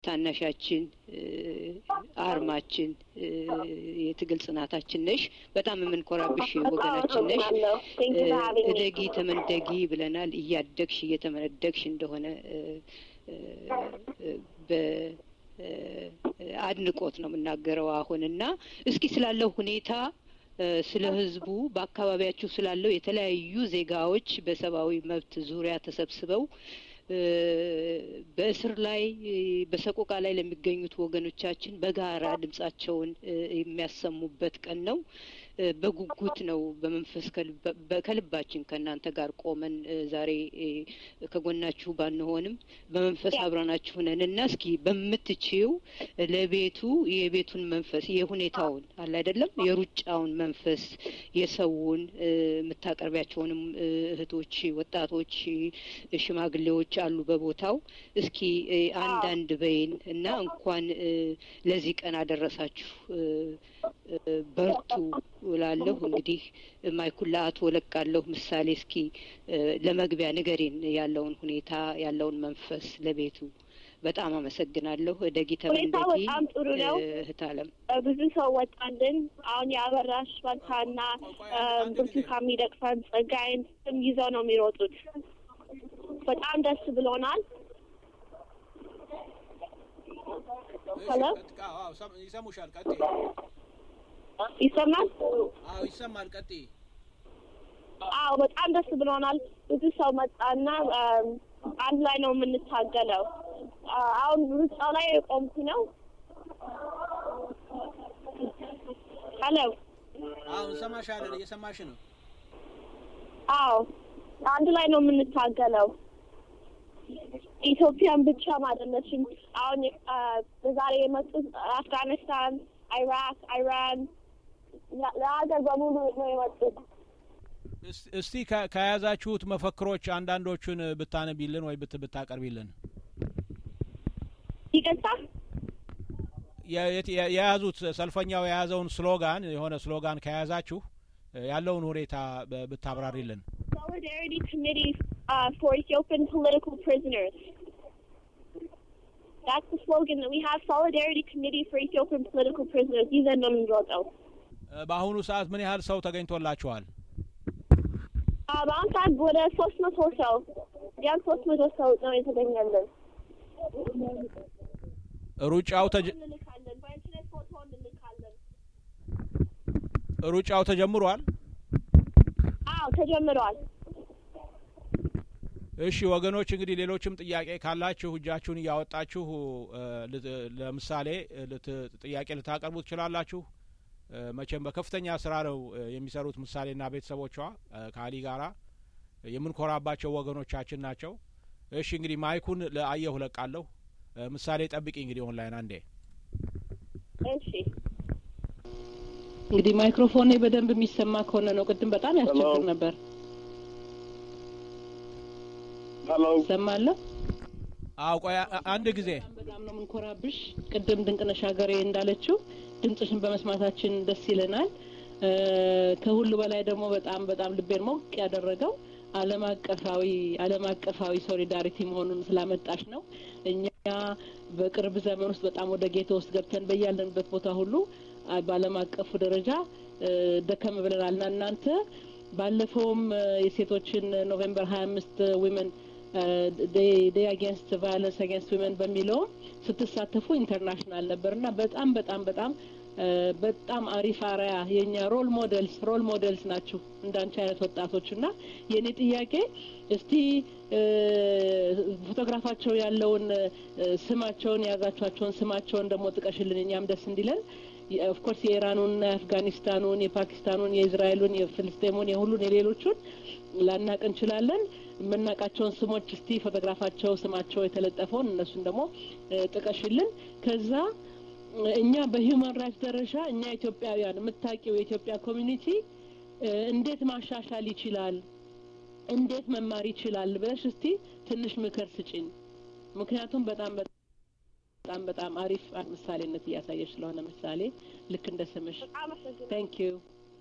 ታናሻችን አርማችን የትግል ጽናታችን ነሽ በጣም የምንኮራብሽ ወገናችን ነሽ እደጊ ተመንደጊ ብለናል እያደግሽ እየተመነደግሽ እንደሆነ በአድንቆት ነው የምናገረው አሁንና እስኪ ስላለው ሁኔታ ስለ ህዝቡ በአካባቢያችሁ ስላለው የተለያዩ ዜጋዎች በሰብአዊ መብት ዙሪያ ተሰብስበው በእስር ላይ በሰቆቃ ላይ ለሚገኙት ወገኖቻችን በጋራ ድምጻቸውን የሚያሰሙበት ቀን ነው በጉጉት ነው በመንፈስ ከልባችን ከናንተ ጋር ቆመን ዛሬ ከጎናችሁ ባንሆንም በመንፈስ አብራናችሁ ነንና እስኪ በመትቺው ለቤቱ የቤቱን መንፈስ የሁኔታውን አለ አይደለም የሩጫውን መንፈስ የሰውን መታቀርቢያቸውንም እህቶች ወጣቶች ሽማግሌዎች አሉ በቦታው እስኪ አንድ በይን እና እንኳን ለዚህ ቀን አደረሳችሁ በርቱ ወላለሁ እንግዲህ ማይኩላ አቶ ለቃለሁ ምሳሌ እስኪ ለመግቢያ ንገሪን ያለውን ሁኔታ ያለውን መንፈስ ለቤቱ በጣም አመሰግናለሁ ደጊ ተመንደጊ በጣም ጥሩ ነው እህታለም ብዙ ሰው ወጣልን አሁን ያበራሽ ባልታና ብርቱካን ሚደቅሳን ጸጋይን ስም ይዘው ነው የሚሮጡት በጣም ደስ ብሎናል ሄሎ ይሰሙሻል ቀጥይ ይሰማል ይሰማል ቀጥይ በጣም ደስ ብሎናል ብዙ ሰው መጣና አንድ ላይ ነው የምንታገለው አሁን ሩጫው ላይ ቆምኩ ነው ሄሎ እንሰማሻለን እየሰማሽ ነው አንድ ላይ ነው የምንታገለው ኢትዮጵያን ብቻ ማለትም አሁን በዛሬ የመጡት አፍጋኒስታን ኢራቅ ኢራን ለሀገር በሙሉ ነው የመጡት እስቲ ከያዛችሁት መፈክሮች አንዳንዶቹን ብታነቢልን ወይ ብታቀርቢልን ይገታ የያዙት ሰልፈኛው የያዘውን ስሎጋን የሆነ ስሎጋን ከያዛችሁ ያለውን ሁኔታ ብታብራሪልን Solidarity Committee for Ethiopian political prisoners. That's the slogan that we have. Solidarity Committee for Ethiopian political prisoners. These are nominal. በአሁኑ ሰዓት ምን ያህል ሰው ተገኝቶላችኋል? በአሁኑ ሰዓት ወደ 300 ሰው ያን 300 ሰው ነው የተገኘልን። ሩጫው ተጀምሯል? ተጀምሯል። እሺ ወገኖች እንግዲህ ሌሎችም ጥያቄ ካላችሁ እጃችሁን ያወጣችሁ ለምሳሌ ጥያቄ ልታቀርቡ ትችላላችሁ መቼም በከፍተኛ ስራ ነው የሚሰሩት ምሳሌና ቤተሰቦቿ ካሊ ጋራ የምንኮራባቸው ወገኖቻችን ናቸው እሺ እንግዲህ ማይኩን ለአየሁ ለቃለሁ ምሳሌ ጠብቂ እንግዲህ ኦንላይን አንዴ እሺ እንግዲህ ማይክሮፎኔ በደንብ የሚሰማ ከሆነ ነው ቅድም በጣም ያስቸግር ነበር ሄሎ ሰማለሁ ቆይ አንድ ጊዜ በጣም ነው ምንኮራብሽ ቅድም ድንቅነሽ ሀገሬ እንዳለችው ድምጽሽን በመስማታችን ደስ ይለናል ከሁሉ በላይ ደግሞ በጣም ልቤን ሞቅ ያደረገው ዓለም አቀፋዊ ሶሊዳሪቲ መሆኑን ስላመጣሽ ነው እኛ በቅርብ ዘመን ውስጥ በጣም ወደ ጌታ ውስጥ ገብተን በያለንበት ቦታ ሁሉ በዓለም አቀፉ ደረጃ ደከም ብለናልና እናንተ ባለፈውም የሴቶችን ኖቬምበር 25 women day against violence against women በሚለው ስትሳተፉ ኢንተርናሽናል ነበርና በጣም አሪፍ አሪያ የኛ ሮል ሞዴልስ ናችሁ እንዳንቺ አይነት ወጣቶችና የኔ ጥያቄ እስቲ ፎቶግራፋቸው ያለውን ስማቸውን ያዛቸውን ስማቸውን ደግሞ ጥቀሽልን እኛም ደስ እንዲለን of course የኢራኑን አፍጋኒስታኑን የፓኪስታኑን የእስራኤሉን የፍልስጤሙን የሁሉን የሌሎቹን ላናቅ እንችላለን መናቃቸውን ስሞች እስቲ ፎቶግራፋቸው ስማቸው የተለጠፈውን እነሱን ደግሞ ጥቀሽልን ከዛ እኛ በሂውማን ራይትስ ደረጃ እኛ ኢትዮጵያውያን መታቂው የኢትዮጵያ ኮሚኒቲ እንዴት ማሻሻል ይችላል እንዴት መማር ይችላል ብለሽ እስቲ ትንሽ ምክር ስጪን ምክንያቱም በጣም አሪፍ ምሳሌነት ያሳየሽ ስለሆነ ምሳሌ ልክ እንደሰመሽ thank you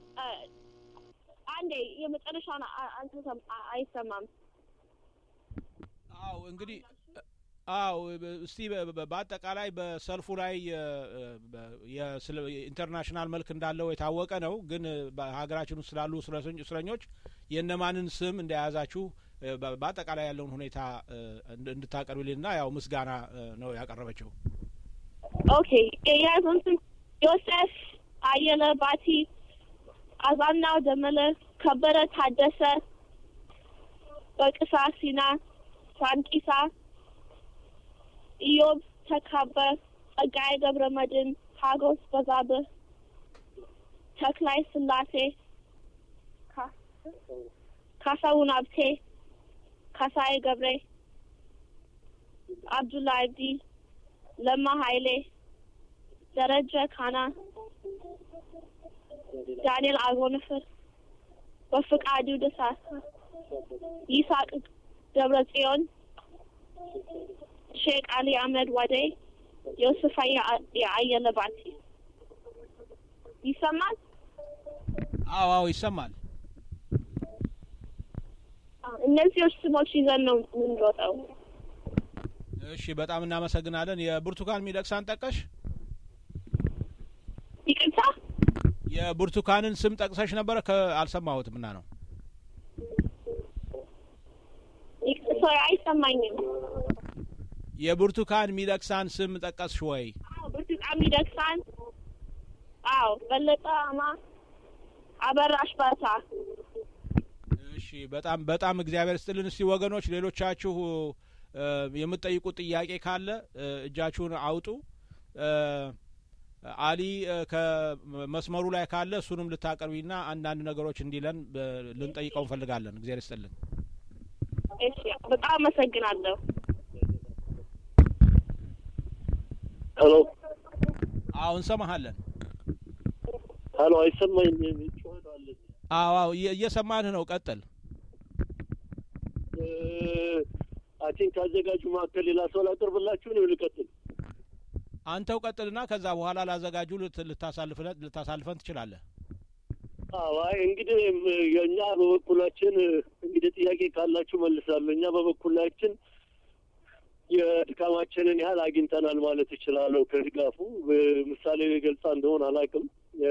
አንዴ የመጨረሻውን አይሰማም እንግዲህ አዎ እስቲ በአጠቃላይ በሰልፉ ላይ የኢንተርናሽናል መልክ እንዳለው የታወቀ ነው። ግን በሀገራችን ውስጥ ስላሉ እስረኞች የእነማንን ስም እንደያዛችሁ በአጠቃላይ ያለውን ሁኔታ እንድታቀርብልንና ያው ምስጋና ነው ያቀረበችው። ኦኬ የያዙን ስም ዮሴፍ አየለ ባቲ፣ አዛናው ደመለ፣ ከበረ ታደሰ፣ በቅሳ ሲና፣ ሳንቂሳ፣ ኢዮብ ተካበ፣ ጸጋዬ ገብረመድህን፣ ሀጎስ በዛብህ፣ ተክላይ ስላሴ፣ ካሳሁን አብቴ፣ ካሳዬ ገብሬ፣ አብዱላ አብዲ፣ ለማ ኃይሌ፣ ደረጀ ካና፣ ዳንኤል አጎንፍር፣ በፍቃዱ ደሳሳ፣ ይስሐቅ ገብረጽዮን፣ ሼክ አሊ አህመድ ዋዴ፣ ዮሴፍ አየለ ባቲ። ይሰማል? አዎ ይሰማል። እነዚህ ስሞች ይዘን ነው የምንሮጠው። እሺ በጣም እናመሰግናለን። የብርቱካን ሚደቅሳን ጠቀሽ? ይቅርታ የብርቱካንን ስም ጠቅሰሽ ነበረ? አልሰማሁትም እና ነው። ይቅርታ አይሰማኝም። የብርቱካን ሚደቅሳን ስም ጠቀስሽ ወይ? አዎ ብርቱካን ሚደቅሳን። አዎ በለጠ አማ፣ አበራሽ ባታ። እሺ በጣም እግዚአብሔር ይስጥልን። እስቲ ወገኖች ሌሎቻችሁ የምትጠይቁት ጥያቄ ካለ እጃችሁን አውጡ። አሊ ከመስመሩ ላይ ካለ እሱንም ልታቀርቢና አንዳንድ ነገሮች እንዲለን ልንጠይቀው እንፈልጋለን። እግዚአብሔር ይስጥልን። እሺ በጣም አመሰግናለሁ። ሄሎ አዎ እንሰማሃለን። ሄሎ አይሰማኝም። ይጮሃል። አዎ እየሰማንህ ነው። ቀጥል። አቲን ካዘጋጁ ማከል ሌላ ሰው ላቀርብላችሁ ነው። ልቀጥል? አንተው ቀጥልና ከዛ በኋላ ላዘጋጁ ልታሳልፈን ትችላለህ። አዎ እንግዲህ የኛ በበኩላችን እንግዲህ ጥያቄ ካላችሁ መልሳለሁ። እኛ በበኩላችን የድካማችንን ያህል አግኝተናል ማለት እችላለሁ። ከድጋፉ ምሳሌ ገልጻ እንደሆነ አላውቅም።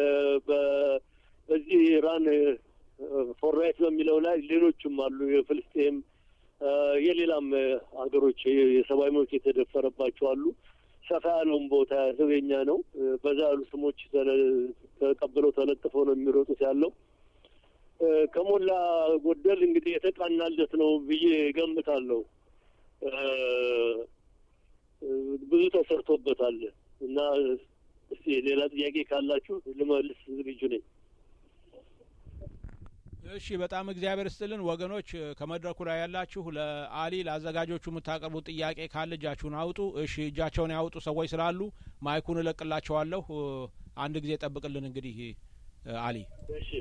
በዚህ ኢራን ፎር ራይት በሚለው ላይ ሌሎችም አሉ። የፍልስጤም የሌላም ሀገሮች የሰብአዊ መብት የተደፈረባቸው አሉ። ሰፋ ያለውን ቦታ ያዘው የኛ ነው። በዛ ያሉ ስሞች ተቀብለው ተለጥፈው ነው የሚሮጡት ያለው። ከሞላ ጎደል እንግዲህ የተቃናለት ነው ብዬ ገምታለሁ። ብዙ ተሰርቶበታል እና እስቲ ሌላ ጥያቄ ካላችሁ ልመልስ ዝግጁ ነኝ። እሺ በጣም እግዚአብሔር ይስጥልን። ወገኖች ከመድረኩ ላይ ያላችሁ ለአሊ ለአዘጋጆቹ የምታቀርቡት ጥያቄ ካለ እጃችሁን አውጡ። እሺ እጃቸውን ያውጡ ሰዎች ስላሉ ማይኩን እለቅላቸዋለሁ። አንድ ጊዜ ጠብቅልን እንግዲህ አሊ። እሺ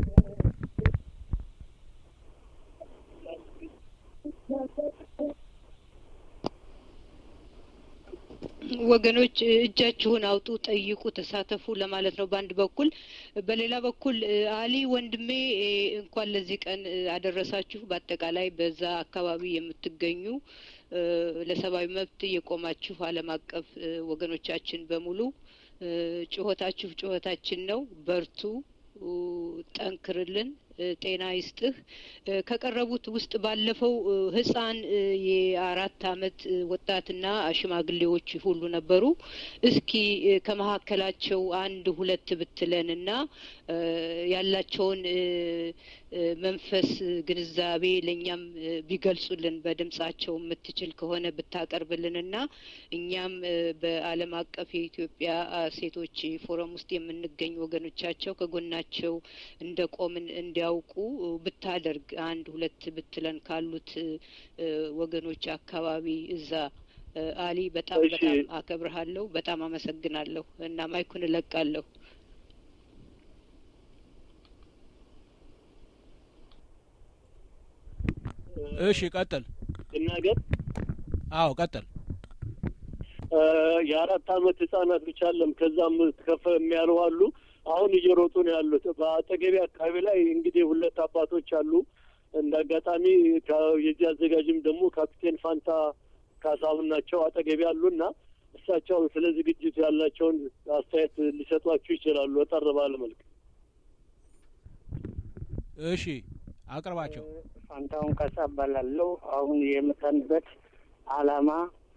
ወገኖች እጃችሁን አውጡ፣ ጠይቁ፣ ተሳተፉ ለማለት ነው በአንድ በኩል። በሌላ በኩል አሊ ወንድሜ እንኳን ለዚህ ቀን አደረሳችሁ። በአጠቃላይ በዛ አካባቢ የምትገኙ ለሰብአዊ መብት የቆማችሁ ዓለም አቀፍ ወገኖቻችን በሙሉ ጩኸታችሁ ጩኸታችን ነው። በርቱ፣ ጠንክርልን፣ ጤና ይስጥህ። ከቀረቡት ውስጥ ባለፈው ህፃን የ4 አመት ወጣትና ሽማግሌዎች ሁሉ ነበሩ። እስኪ ከመካከላቸው አንድ ሁለት ብትለንና ያላቸውን መንፈስ ግንዛቤ ለኛም ቢገልጹልን በድምጻቸው የምትችል ከሆነ ብታቀርብልንና እኛም በዓለም አቀፍ የኢትዮጵያ ሴቶች ፎረም ውስጥ የምንገኝ ወገኖቻቸው ከጎናቸው እንደቆምን እንዲያውቁ ብታደርግ አንድ ሁለት ብትለን ካሉት ወገኖች አካባቢ እዛ። አሊ በጣም አከብርሃለሁ፣ በጣም አመሰግናለሁ እና ማይኩን እለቃለሁ። እሺ ቀጥል። እናገር? አዎ ቀጥል። የ4 አመት ህጻናት ብቻ አለም ከዛም ከፍ የሚያሉ አሉ። አሁን እየሮጡ ነው ያሉት። በአጠገቤ አካባቢ ላይ እንግዲህ 2 አባቶች አሉ። እንዳጋጣሚ የዚህ አዘጋጅም ደግሞ ካፒቴን ፋንታ ካሳሁን ናቸው አጠገብ ያሉና እሳቸው ስለ ዝግጅቱ ያላቸውን አስተያየት ሊሰጧችሁ ይችላሉ አጠር ባለ መልክ። እሺ አቅርባቸው። ፋንታውን ካሳ እባላለሁ። አሁን የመጣንበት ዓላማ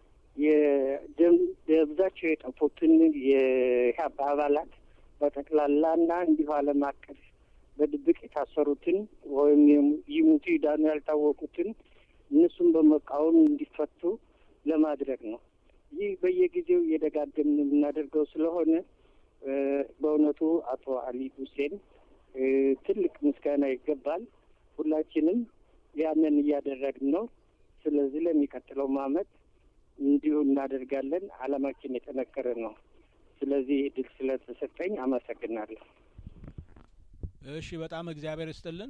የደብዛቸው የጠፉትን የኢህአፓ አባላት በጠቅላላና እንዲሁ ዓለም አቀፍ በድብቅ የታሰሩትን ወይም ይሙቱ ይዳኑ ያልታወቁትን እነሱን በመቃወም እንዲፈቱ ለማድረግ ነው። ይህ በየጊዜው እየደጋገምን የምናደርገው ስለሆነ በእውነቱ አቶ አሊ ሁሴን ትልቅ ምስጋና ይገባል። ሁላችንም ያንን እያደረግን ነው። ስለዚህ ለሚቀጥለው ዓመት እንዲሁ እናደርጋለን። ዓላማችን የጠነከረ ነው። ስለዚህ እድል ስለተሰጠኝ አመሰግናለሁ። እሺ በጣም እግዚአብሔር ይስጥልን።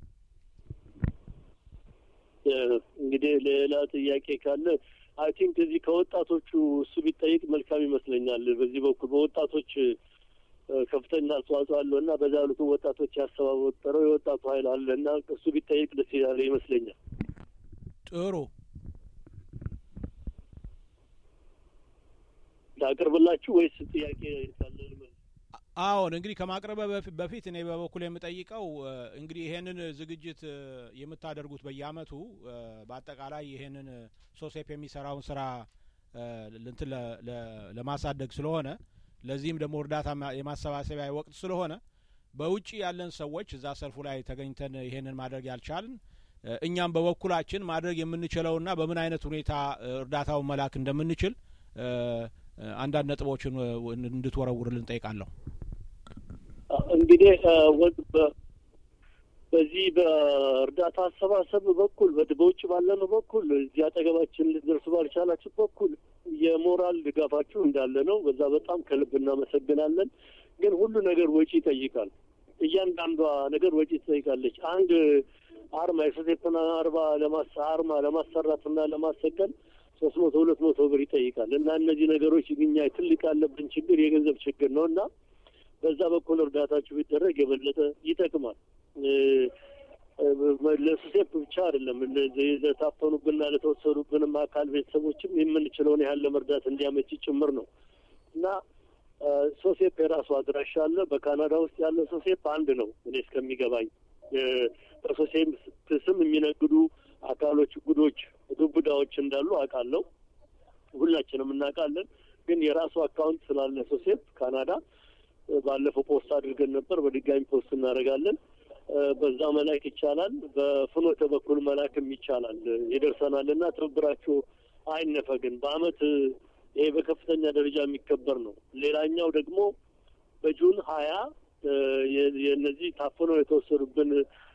እንግዲህ ሌላ ጥያቄ ካለ አይ ቲንክ እዚህ ከወጣቶቹ እሱ ቢጠይቅ መልካም ይመስለኛል። በዚህ በኩል በወጣቶች ከፍተኛ አስተዋጽኦ አለው እና በዛ ልኩ ወጣቶች ያስተባበረው የወጣቱ ኃይል አለ እና እሱ ቢጠይቅ ደስ ይላል ይመስለኛል። ጥሩ ላቅርብላችሁ ወይስ ጥያቄ ካለ? አዎን እንግዲህ ከማቅረብ በፊት እኔ በበኩል የምጠይቀው እንግዲህ ይሄንን ዝግጅት የምታደርጉት በየአመቱ በአጠቃላይ ይሄንን ሶሴፕ የሚሰራውን ስራ እንትን ለማሳደግ ስለሆነ ለዚህም ደግሞ እርዳታ የማሰባሰቢያ ወቅት ስለሆነ በውጪ ያለን ሰዎች እዛ ሰልፉ ላይ ተገኝተን ይሄንን ማድረግ ያልቻልን እኛም በበኩላችን ማድረግ የምንችለውና በምን አይነት ሁኔታ እርዳታውን መላክ እንደምንችል አንዳንድ ነጥቦችን እንድትወረውርልን ጠይቃለሁ። እንግዲህ በዚህ በእርዳታ አሰባሰብ በኩል በውጭ ባለነው በኩል እዚህ አጠገባችን ልትደርሱ ባልቻላችሁ በኩል የሞራል ድጋፋችሁ እንዳለ ነው። በዛ በጣም ከልብ እናመሰግናለን። ግን ሁሉ ነገር ወጪ ይጠይቃል። እያንዳንዷ ነገር ወጪ ትጠይቃለች። አንድ አርማ የሶሴፕና አርማ ለማሰራትና ለማሰቀል 300-200 ብር ይጠይቃል እና እነዚህ ነገሮች እኛ ትልቅ ያለብን ችግር የገንዘብ ችግር ነው እና በዛ በኩል እርዳታችሁ ቢደረግ የበለጠ ይጠቅማል። ለሶሴፕ ብቻ አይደለም ለታፈኑብንና ለተወሰዱብንም አካል ቤተሰቦችም የምንችለውን ያህል ለመርዳት እንዲያመች ጭምር ነው እና ሶሴፕ የራሱ አድራሻ አለ። በካናዳ ውስጥ ያለ ሶሴፕ አንድ ነው እኔ እስከሚገባኝ። በሶሴፕ ስም የሚነግዱ አካሎች ዱብዳዎች እንዳሉ አውቃለሁ። ሁላችንም እናውቃለን። ግን የራሱ አካውንት ስላለ ሶሴፕ ካናዳ ባለፈው ፖስት አድርገን ነበር። በድጋሚ ፖስት እናደርጋለን። በዛ መላክ ይቻላል። በፍኖተ በኩል መላክም ይቻላል። ይደርሰናልና ትብብራችሁ አይነፈግን። በአመት ይሄ በከፍተኛ ደረጃ የሚከበር ነው። ሌላኛው ደግሞ በጁን 20 የነዚህ ታፍነው የተወሰዱብን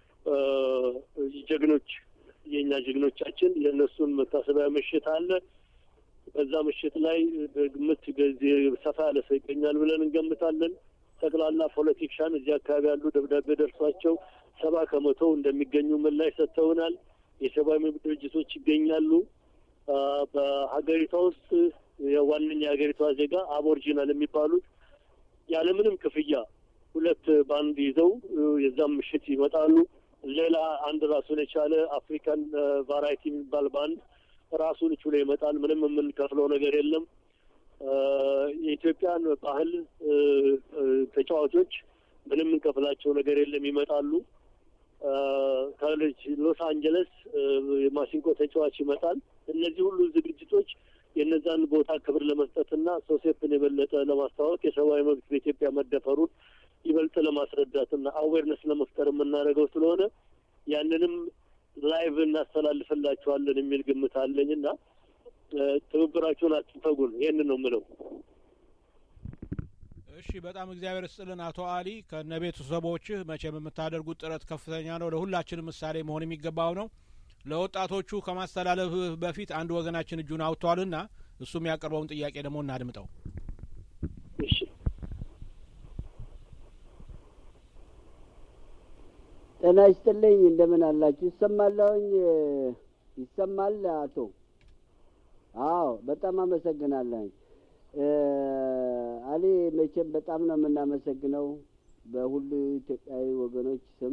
ጀግኖች የኛ ጀግኖቻችን የነሱን መታሰቢያ ምሽት አለ። በዛ ምሽት ላይ በግምት ሰፋ ያለ ሰው ይገኛል ብለን እንገምታለን። ጠቅላላ ፖለቲሻን እዚህ አካባቢ ያሉ ደብዳቤ ደርሷቸው 70% እንደሚገኙ ምላሽ ሰጥተውናል። የሰብአዊ መብት ድርጅቶች ይገኛሉ። በሀገሪቷ ውስጥ የዋነኛ ሀገሪቷ ዜጋ አቦርጂናል የሚባሉት ያለምንም ክፍያ 2 ባንድ ይዘው የዛም ምሽት ይመጣሉ። ሌላ አንድ ራሱን የቻለ አፍሪካን ቫራይቲ የሚባል ባንድ ራሱን ችሎ ይመጣል። ምንም የምንከፍለው ነገር የለም። የኢትዮጵያን ባህል ተጫዋቾች ምንም የምንከፍላቸው ነገር የለም፣ ይመጣሉ። ከሎስ አንጀለስ የማሲንቆ ተጫዋች ይመጣል። እነዚህ ሁሉ ዝግጅቶች የነዛን ቦታ ክብር ለመስጠትና ሶሴፕን የበለጠ ለማስተዋወቅ የሰብአዊ መብት በኢትዮጵያ መደፈሩን ይበልጥ ለማስረዳትና አዌርነስ ለመፍጠር የምናደርገው ስለሆነ ያንንም ላይቭ እናስተላልፍላችኋለን የሚል ግምት አለኝና ትብብራችሁን አትንፈጉን። ይሄንን ነው የምለው። እሺ በጣም እግዚአብሔር ይስጥልን አቶ አሊ። ከነቤተሰቦችህ መቼም የምታደርጉት ጥረት ከፍተኛ ነው። ለሁላችንም ምሳሌ መሆን የሚገባው ነው። ለወጣቶቹ ከማስተላለፍ በፊት አንድ ወገናችን እጁን አውጥቷልና እሱም ያቀርበውን ጥያቄ ደግሞ እናድምጠው። እሺ ጤና ይስጥልኝ። እንደምን አላችሁ? ይሰማለሁኝ? ይሰማል አቶ? አዎ በጣም አመሰግናለሁ። አሊ መቼም በጣም ነው የምናመሰግነው በሁሉ ኢትዮጵያዊ ወገኖች ስም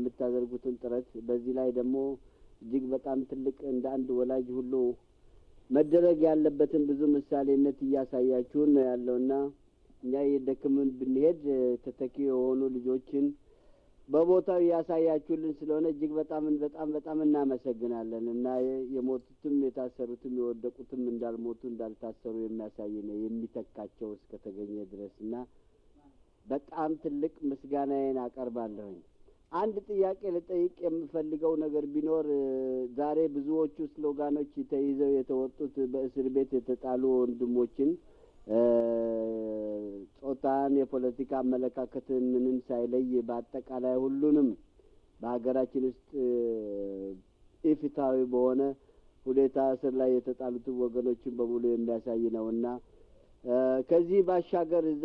የምታደርጉትን ጥረት። በዚህ ላይ ደግሞ እጅግ በጣም ትልቅ እንደ አንድ ወላጅ ሁሉ መደረግ ያለበትን ብዙ ምሳሌነት እያሳያችሁን ነው ያለውና እኛ የደከመን ብንሄድ ተተኪ የሆኑ ልጆችን በቦታው ያሳያችሁልን ስለሆነ እጅግ በጣም እናመሰግናለን እና የሞቱትም የታሰሩትም የወደቁትም እንዳልሞቱ እንዳልታሰሩ የሚያሳይ ነው የሚተካቸው እስከተገኘ ድረስና በጣም ትልቅ ምስጋናዬን አቀርባለሁ። አንድ ጥያቄ ልጠይቅ የምፈልገው ነገር ቢኖር ዛሬ ብዙዎቹ ስሎጋኖች ተይዘው የተወጡት በእስር ቤት የተጣሉ ወንድሞችን ጾታን የፖለቲካ አመለካከትን ምንም ሳይለይ በአጠቃላይ ሁሉንም በሀገራችን ውስጥ ኢፍትሐዊ በሆነ ሁኔታ እስር ላይ የተጣሉት ወገኖችን በሙሉ የሚያሳይ ነውና ከዚህ ባሻገር እዛ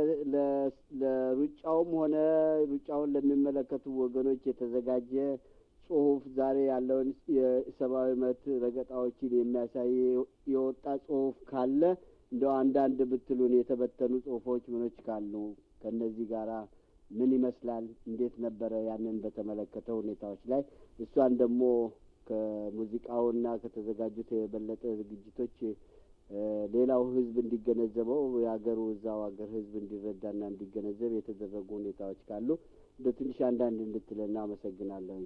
ለሩጫውም ሆነ ሩጫውን ለሚመለከቱ ወገኖች የተዘጋጀ ጽሁፍ ዛሬ ያለውን የሰብአዊ መብት ረገጣዎችን የሚያሳይ የወጣ ጽሁፍ ካለ እንደው አንዳንድ ብትሉን የተበተኑ ጽሁፎች ምኖች ካሉ ከነዚህ ጋራ ምን ይመስላል እንዴት ነበረ ያንን በተመለከተ ሁኔታዎች ላይ እሷን ደግሞ ከሙዚቃውና ከተዘጋጁት የበለጠ ዝግጅቶች ሌላው ህዝብ እንዲገነዘበው ያገሩ እዛው ሀገር ህዝብ እንዲረዳና እንዲገነዘብ የተደረጉ ሁኔታዎች ካሉ በትንሽ አንዳንድ እንድትለና አመሰግናለሁ።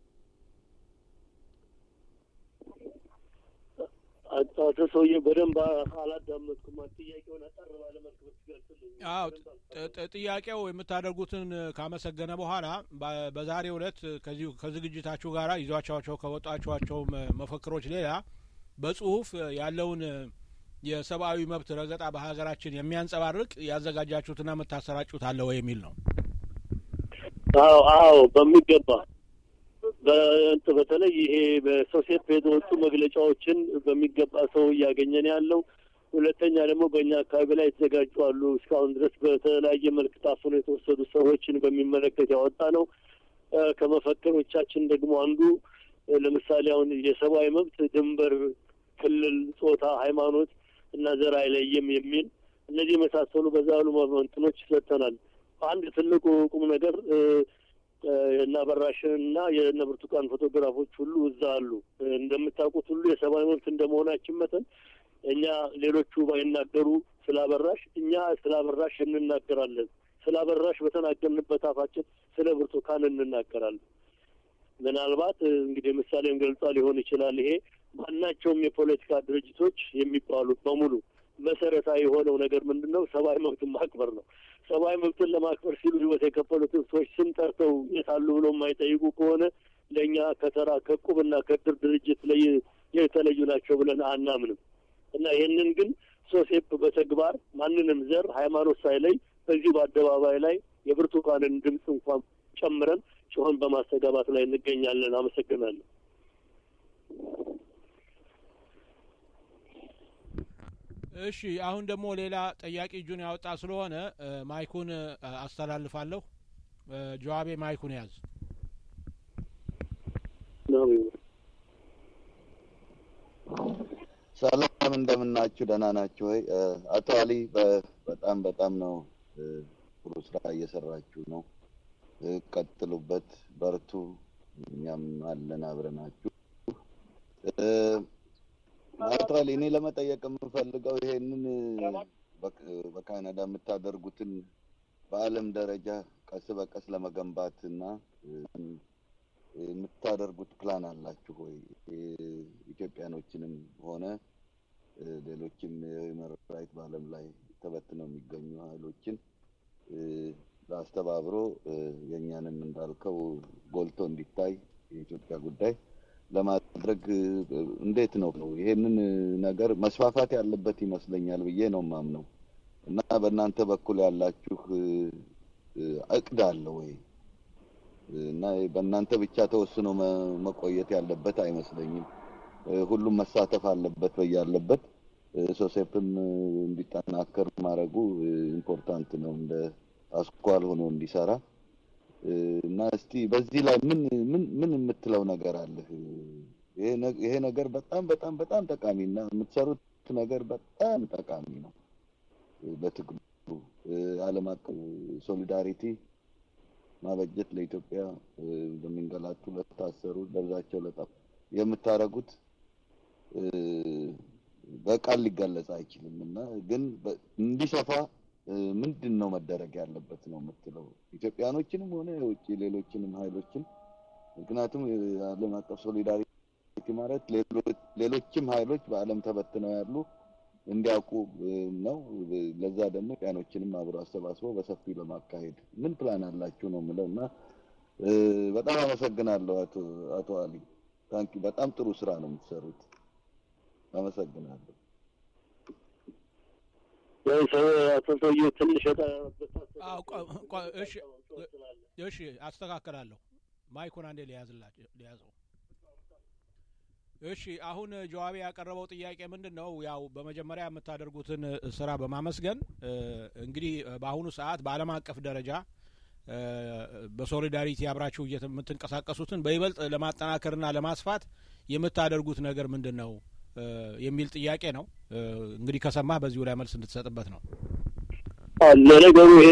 አቶ ሰውዬ በደንብ አላዳመጥኩም። ጥያቄውን አጠር ባለ መልኩ ብትገልጽልኝ። አዎ ጥያቄው የምታደርጉትን ካመሰገነ በኋላ በዛሬው ዕለት ከዝግጅታችሁ ጋራ ይዟቸው ከወጣችኋቸው መፈክሮች ሌላ በጽሁፍ ያለውን የሰብአዊ መብት ረገጣ በሀገራችን የሚያንጸባርቅ ያዘጋጃችሁትና መታሰራጩት አለ ወይ የሚል ነው። አዎ በሚገባ በተለይ ይሄ በሶሴፕ የወጡ መግለጫዎችን በሚገባ ሰው እያገኘን ያለው። ሁለተኛ ደግሞ በእኛ አካባቢ ላይ የተዘጋጁ አሉ እስካሁን ድረስ በተለያየ መልክ ታፍኖ የተወሰዱ ሰዎችን በሚመለከት ያወጣ ነው። ከመፈክሮቻችን ደግሞ አንዱ ለምሳሌ አሁን የሰብአዊ መብት ድንበር፣ ክልል፣ ጾታ፣ ሃይማኖት እና ዘር አይለይም የሚል እነዚህ የመሳሰሉ በዛ ያሉ እንትኖች ሰጥተናል። አንድ ትልቁ ቁም ነገር የእነ አበራሽንና የእነ ብርቱካን ፎቶግራፎች ሁሉ እዛ አሉ። እንደምታውቁት ሁሉ የሰብአዊ መብት እንደመሆናችን መጠን እኛ ሌሎቹ ባይናገሩ ስላበራሽ እኛ ስላበራሽ እንናገራለን። ስላበራሽ በተናገርንበት አፋችን ስለ ብርቱካን እንናገራለን። ምናልባት እንግዲህ ምሳሌም ገልጿ ሊሆን ይችላል። ይሄ ማናቸውም የፖለቲካ ድርጅቶች የሚባሉት በሙሉ መሰረታዊ የሆነው ነገር ምንድነው? ሰብአዊ መብትን ማክበር ነው። ሰብአዊ መብትን ለማክበር ሲሉ ህይወት የከፈሉትን ሰዎች ስም ጠርተው የታሉ ብለው የማይጠይቁ ከሆነ ለእኛ ከተራ ከቁብና ከድር ድርጅት ላይ የተለዩ ናቸው ብለን አናምንም እና ይህንን ግን ሶሴፕ በተግባር ማንንም ዘር ሃይማኖት ሳይለይ በዚህ በአደባባይ ላይ የብርቱካንን ድምፅ እንኳን ጨምረን ጮኸን በማስተጋባት ላይ እንገኛለን። አመሰግናለሁ። እሺ አሁን ደግሞ ሌላ ጠያቂ እጁን ያወጣ ስለሆነ ማይኩን አስተላልፋለሁ። ጀዋቤ ማይኩን ያዝ። ሰላም እንደምናችሁ ደህና ናችሁ ወይ? አቶ አሊ በጣም ነው ጥሩ ስራ እየሰራችሁ ነው። ቀጥሉበት፣ በርቱ። እኛም አለን አብረናችሁ። አቶ አሊ እኔ ለመጠየቅ የምፈልገው ይሄንን በካናዳ የምታደርጉትን በዓለም ደረጃ ቀስ በቀስ ለመገንባትና የምታደርጉት ፕላን አላችሁ ወይ? ኢትዮጵያኖችንም ሆነ ሌሎችም የሂውማን ራይት በዓለም ላይ ተበትነው የሚገኙ ኃይሎችን አስተባብሮ የኛንም እንዳልከው ጎልቶ እንዲታይ የኢትዮጵያ ጉዳይ ለማድረግ እንዴት ነው ይሄንን ነገር መስፋፋት ያለበት ይመስለኛል ብዬ ነው ማምነው እና በእናንተ በኩል ያላችሁ እቅድ አለ ወይ? እና በእናንተ ብቻ ተወስኖ መቆየት ያለበት አይመስለኝም። ሁሉም መሳተፍ አለበት በያለበት። ሶሴፕም እንዲጠናከር ማድረጉ ኢምፖርታንት ነው እንደ አስኳል ሆኖ እንዲሰራ እና እስቲ በዚህ ላይ ምን የምትለው ነገር አለ? ይሄ ነገር በጣም ጠቃሚና የምትሰሩት ነገር በጣም ጠቃሚ ነው። በትግሉ ዓለም አቀፍ ሶሊዳሪቲ ማበጀት ለኢትዮጵያ በሚንገላቱ ለታሰሩ ደብዛቸው ለጠፉ የምታረጉት በቃል ሊገለጽ አይችልም እና ግን እንዲሰፋ ምንድነው መደረግ ያለበት ነው የምትለው ኢትዮጵያኖችንም ሆነ የውጭ ሌሎችንም ኃይሎችን ምክንያቱም ዓለም አቀፍ ሶሊዳሪቲ ማለት ሌሎችም ኃይሎች በአለም ተበትነው ያሉ እንዲያውቁ ነው ለዛ ደግሞ ኢትዮጵያኖችንም አብሮ አሰባስቦ በሰፊው ለማካሄድ ምን ፕላን አላችሁ ነው የምለውና በጣም አመሰግናለሁ አቶ አሊ ታንኪ በጣም ጥሩ ስራ ነው የምትሰሩት አመሰግናለሁ አቶ ትንሽ እሺ አስተካክላለሁ ማይኩን አንዴ ሊያዘው እሺ አሁን ጀዋቢ ያቀረበው ጥያቄ ምንድነው ያው በመጀመሪያ የምታደርጉትን ስራ በማመስገን እንግዲህ በአሁኑ ሰዓት በአለም አቀፍ ደረጃ በሶሊዳሪቲ አብራችሁ የምትንቀሳቀሱትን በይበልጥ ለማጠናከርና ለማስፋት የምታደርጉት ነገር ምንድነው የሚል ጥያቄ ነው እንግዲህ ከሰማህ በዚሁ ላይ መልስ እንድትሰጥበት ነው ለነገሩ ይሄ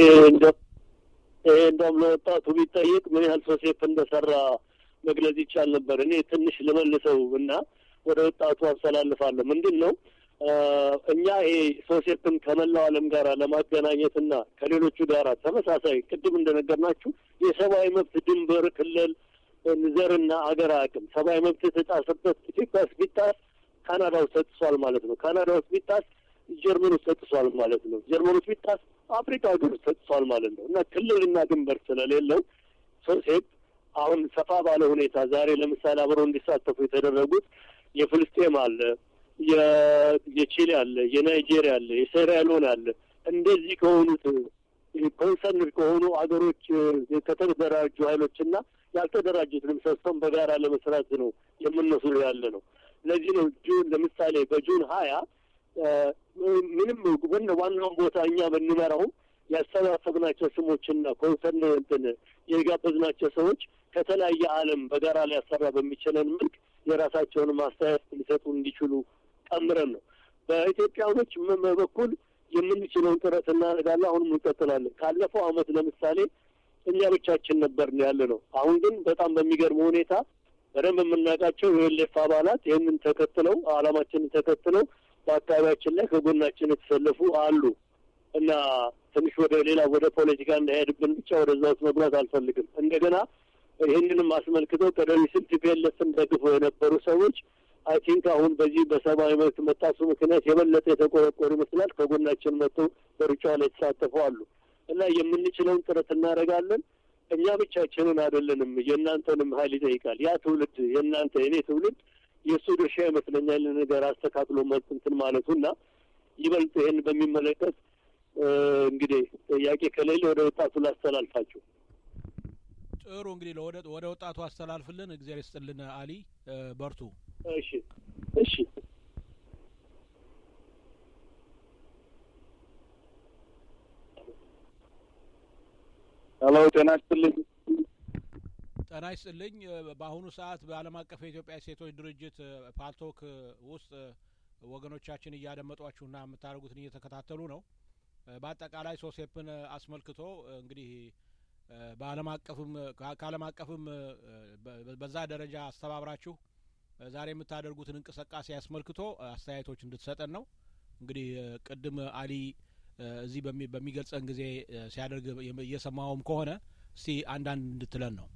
እንደም ለወጣቱ ቢጠይቅ ምን ያህል ሶሴፕ እንደሰራ መግለጽ ይቻል ነበር እኔ ትንሽ ለመልሰውና ወደ ወጣቱ አስተላልፋለሁ ምንድነው እኛ ይሄ ሶሴፕን ከመላው ዓለም ጋር ለማገናኘትና ከሌሎቹ ጋር ተመሳሳይ ቅድም እንደነገርናችሁ የሰብአዊ መብት ድንበር ክልል ዘርና አገር አቅም ሰብአዊ መብት ተጣሰበት ኢትዮጵያ ቢጣስ ካናዳ ውስጥ ተጥሷል ማለት ነው ካናዳ ውስጥ ቢጣስ ጀርመን ውስጥ ተጥሷል ማለት ነው ጀርመን ውስጥ ቢጣስ አፍሪካ ውስጥ ተጥሷል ማለት ነው እና ክልልና ድንበር ስለሌለው ሶሴፕ አሁን ሰፋ ባለ ሁኔታ ዛሬ ለምሳሌ አብረው እንዲሳተፉ የተደረጉት የፍልስጤም አለ የቺሊ አለ የናይጄሪያ አለ የሴራሊዮን አለ እንደዚህ ከሆኑት ኮንሰርን ከሆኑ አገሮች ከተደራጁ ኃይሎችና ያልተደራጁትንም ሰስተም በጋራ ለመስራት ነው የምንነሱ ያለ ነው ለዚህ ነው ጁን ለምሳሌ በጁን 20 ምንም ዋናው ቦታ እኛ በእንመራው ያሰባሰብናቸው ስሞችና ኮንሰርን እንትን የጋበዝናቸው ሰዎች ከተለያየ ዓለም በጋራ ሊያሰራ በሚችለን መልክ የራሳቸውን ማስተያየት ሊሰጡ እንዲችሉ ቀምረን ነው በኢትዮጵያኖች በኩል የምንችለውን ጥረት እናደርጋለን አሁንም እንቀጥላለን ካለፈው አመት ለምሳሌ እኛ ብቻችን ነበርን ያለ ነው አሁን ግን በጣም በሚገርም ሁኔታ በደንብ የምናውቃቸው የኤልኤፍ አባላት ይህንን ተከትለው ዓላማችንን ተከትለው በአካባቢያችን ላይ ከጎናችን የተሰለፉ አሉ እና ትንሽ ወደ ሌላ ወደ ፖለቲካ እንዳይሄድብን ብቻ ወደዛ ውስጥ መግባት አልፈልግም እንደገና ይህንንም አስመልክተው ቀደም ሲል ቲፒኤልኤፍን ደግፈው የነበሩ ሰዎች አይ ቲንክ አሁን በዚህ በሰብአዊ መብት መጣሱ ምክንያት የበለጠ የተቆረቆሩ ይመስላል ከጎናችን መጥተው በሩጫው ላይ ተሳተፉ አሉ እና የምንችለውን ጥረት እናደርጋለን እኛ ብቻችንን አይደለንም የእናንተንም ኃይል ይጠይቃል ያ ትውልድ የእናንተ የኔ ትውልድ የሱ ድርሻ ይመስለኛል ነገር አስተካክሎ እንትን ማለቱና ይበልጥ ይሄን በሚመለከት እንግዲህ ጥያቄ ከሌለ ወደ ወጣቱ ላስተላልፋችሁ ጥሩ እንግዲህ ወደ ወጣቱ አስተላልፍልን እግዚአብሔር ይስጥልን አሊ በርቱ እሺ ሄሎ ጤና ይስጥልኝ በአሁኑ ሰዓት በአለም አቀፍ የኢትዮጵያ ሴቶች ድርጅት ፓልቶክ ውስጥ ወገኖቻችን እያደመጧችሁና የምታደርጉትን እየተከታተሉ ነው በአጠቃላይ ሶሴፕን አስመልክቶ እንግዲህ ከዓለም አቀፍም በዛ ደረጃ አስተባብራችሁ ዛሬ የምታደርጉትን እንቅስቃሴ አስመልክቶ አስተያየቶች እንድትሰጠን ነው እንግዲህ ቅድም አሊ እዚህ በሚገልጸን ጊዜ ሲያደርግ እየሰማውም ከሆነ እስቲ አንዳንድ እንድትለን ነው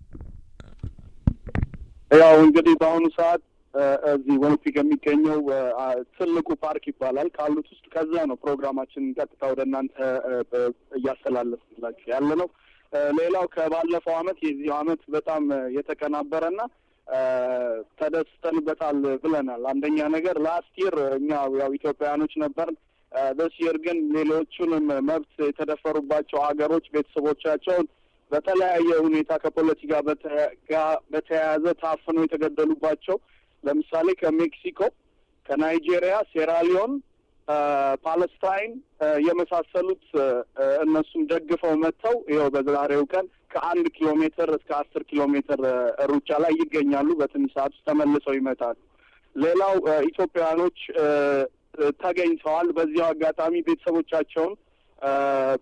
ያው እንግዲህ በአሁኑ ሰዓት እዚህ ወንፊ የሚገኘው ትልቁ ፓርክ ይባላል ካሉት ውስጥ ከዛ ነው ፕሮግራማችን ቀጥታ ወደ እናንተ እያስተላለፍላችሁ ያለ ነው ሌላው ከባለፈው አመት የዚህ አመት በጣም የተቀናበረና ተደስተንበታል ብለናል አንደኛ ነገር ላስት ይር እኛ ያው ኢትዮጵያኖች ነበር this year ግን ሌሎቹንም መብት የተደፈሩባቸው አገሮች ቤተሰቦቻቸውን በተለያየ ሁኔታ ከፖለቲካ በተያያዘ ታፍነው የተገደሉባቸው ለምሳሌ ከሜክሲኮ ከናይጄሪያ ሴራሊዮን ፓለስታይን የመሳሰሉት እነሱም ደግፈው መጥተው ይኸው በዛሬው ቀን ከ1 ኪሎ ሜትር እስከ 10 ኪሎ ሜትር ሩጫ ላይ ይገኛሉ በትንሽ ሰዓት ውስጥ ተመልሰው ይመጣሉ ሌላው ኢትዮጵያኖች ተገኝተዋል በዚህ አጋጣሚ ቤተሰቦቻቸውን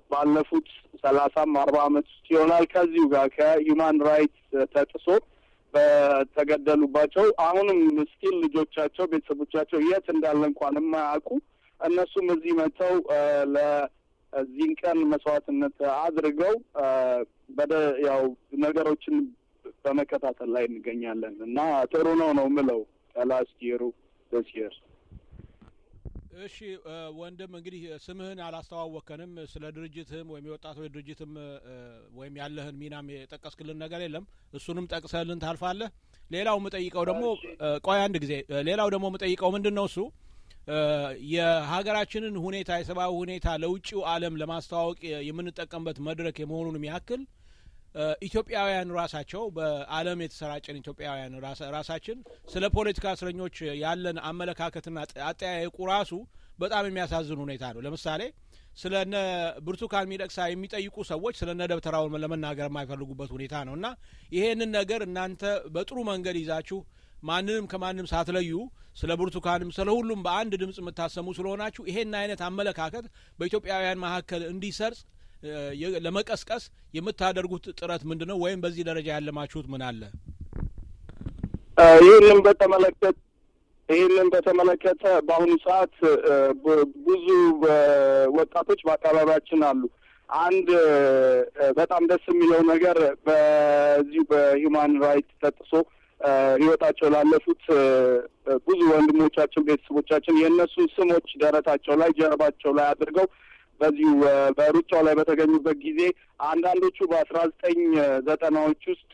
ባለፉት 30-40 አመት ይሆናል ከዚሁ ጋር ከሂውማን ራይትስ ተጥሶ በተገደሉባቸው አሁንም ስቲል ልጆቻቸው ቤተሰቦቻቸው የት እንዳለ እንኳን የማያውቁ እነሱም እዚህ መጥተው ለዚህን ቀን መስዋዕትነት አድርገው ያው ነገሮችን በመከታተል ላይ እንገኛለን እና ጥሩ ነው የምለው ላስት ይሩ this year። እሺ ወንድም እንግዲህ ስምህን አላስተዋወከንም ስለ ድርጅትም ወይም የወጣቶች ድርጅትም ወይም ያለህን ሚናም የጠቀስክልን ነገር የለም እሱንም ጠቅሰህልን ታልፋለህ። ሌላው የምጠይቀው ደግሞ ቆይ አንድ ጊዜ ሌላው ደግሞ የምጠይቀው ምንድነው እሱ የሀገራችንን ሁኔታ የሰብአዊ ሁኔታ ለውጭው ዓለም ለማስተዋወቅ የምንጠቀምበት መድረክ የመሆኑንም ያክል ኢትዮጵያውያን ራሳቸው በዓለም የተሰራጨን ኢትዮጵያውያን ራሳችን ስለ ፖለቲካ እስረኞች ያለን አመለካከትና አጠያየቁ ራሱ በጣም የሚያሳዝን ሁኔታ ነው። ለምሳሌ ስለነ ብርቱካን ሚደቅሳ የሚጠይቁ ሰዎች ስለነ ደብተራው ለመናገር የማይፈልጉበት ሁኔታ ነውና ይሄንን ነገር እናንተ በጥሩ መንገድ ይዛችሁ ማንንም ከማንም ሳትለዩ ስለ ብርቱካንም ስለ ሁሉም በአንድ ድምጽ የምታሰሙ ስለሆናችሁ ይሄን አይነት አመለካከት በኢትዮጵያውያን መካከል እንዲሰርጽ ለመቀስቀስ የምታደርጉት ጥረት ምንድነው? ወይም በዚህ ደረጃ ያለማችሁት ምን አለ? ይህንን በተመለከተ በአሁኑ ሰዓት ብዙ ወጣቶች በአካባቢያችን አሉ። አንድ በጣም ደስ የሚለው ነገር በዚሁ በሂውማን ራይት ተጥሶ ህይወታቸው ላለፉት ብዙ ወንድሞቻችን ቤተሰቦቻችን የእነሱ ስሞች ደረታቸው ላይ ጀርባቸው ላይ አድርገው በዚሁ በሩጫው ላይ በተገኙበት ጊዜ አንዳንዶቹ በ1990ዎች ውስጥ